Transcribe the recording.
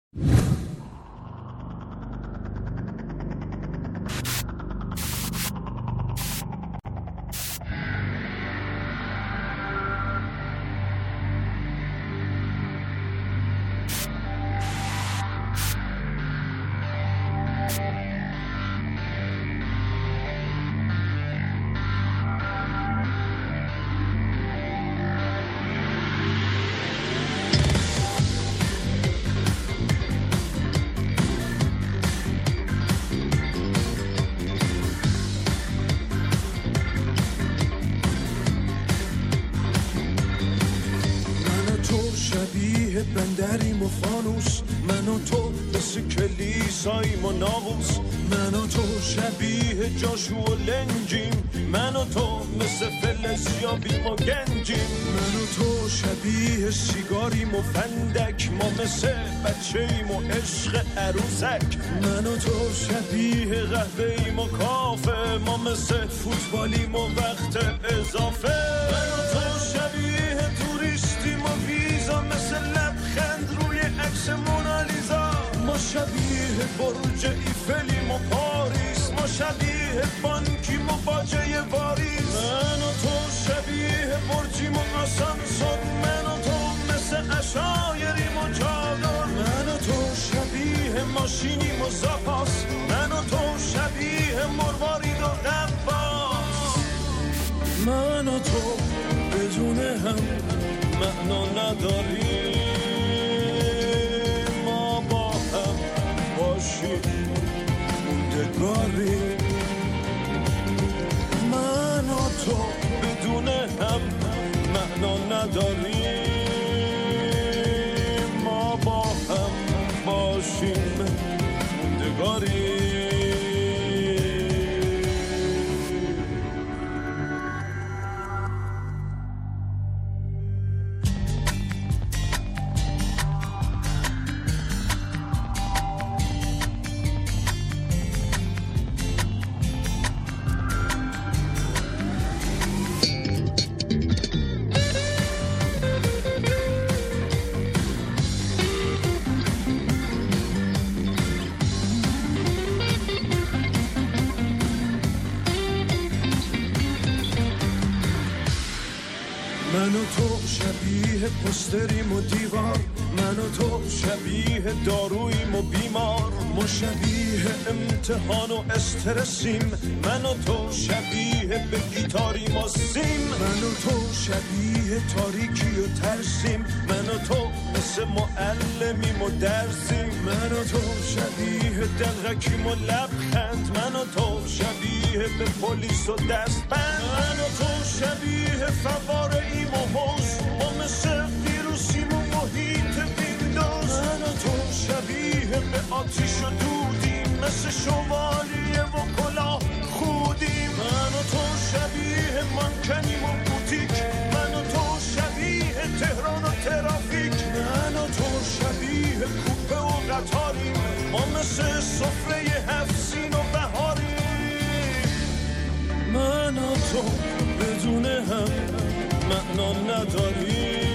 بندریم و فانوس، من و تو مثل کلیساییم و ناقوس، من و تو شبیه جاشو و لنجیم، من و تو مثل فلزیابیم و گنجیم، من و تو شبیه سیگاریم و فندک، ما مثل بچه‌ایم و عشق عروسک، من و تو شبیه قهوه‌ایم و کافه، ما مثل فوتبالیم و وقت اضافه، من و تو شبیه توریستیم و ویزا، مثل لبخند روی عکس مونالیزا، ما شبیه برج ایفلیم و پاریس، ما شبیه بانکیم و باجه واریس، من و تو شبیه برجیم و آسانسور، من و تو مثل عشایریم و چادر، من و تو شبیه ماشینیم و زاپاس، من و تو شبیه مروارید و غواص، من و تو بدون هم معنا نداریم، ما با هم باشیم موندگاریم، من و تو بدون هم معنا نداریم، ما با هم باشیم موندگاریم. من و تو شبیه پستریم و دیوار، من و تو شبیه داروییم و بیمار، ما شبیه امتحان و استرسیم، من و تو شبیه به گیتاریم و سیم، من و تو شبیه تاریکی و ترسیم، من و تو مثل معلمیم و درسیم، من و تو شبیه دلغکیم و لبخند، من و تو شبیه به پلیس و دستبند، من و تو شبیه فواره‌ایم و حوز، ما مثل ویروسیم و محیط ویندوز، من و تو شبیه به آتیش و دودیم، مثل شوالیه و کلاه خودیم، من و تو شبیه مانکنیم و بوتیک، من و تو شبیه تهران و ترافیک، من و تو شبیه کوپه و قطاریم، ما مثل سفره هفت سین و بهاریم، من و تو بدون هم معنا نداریم.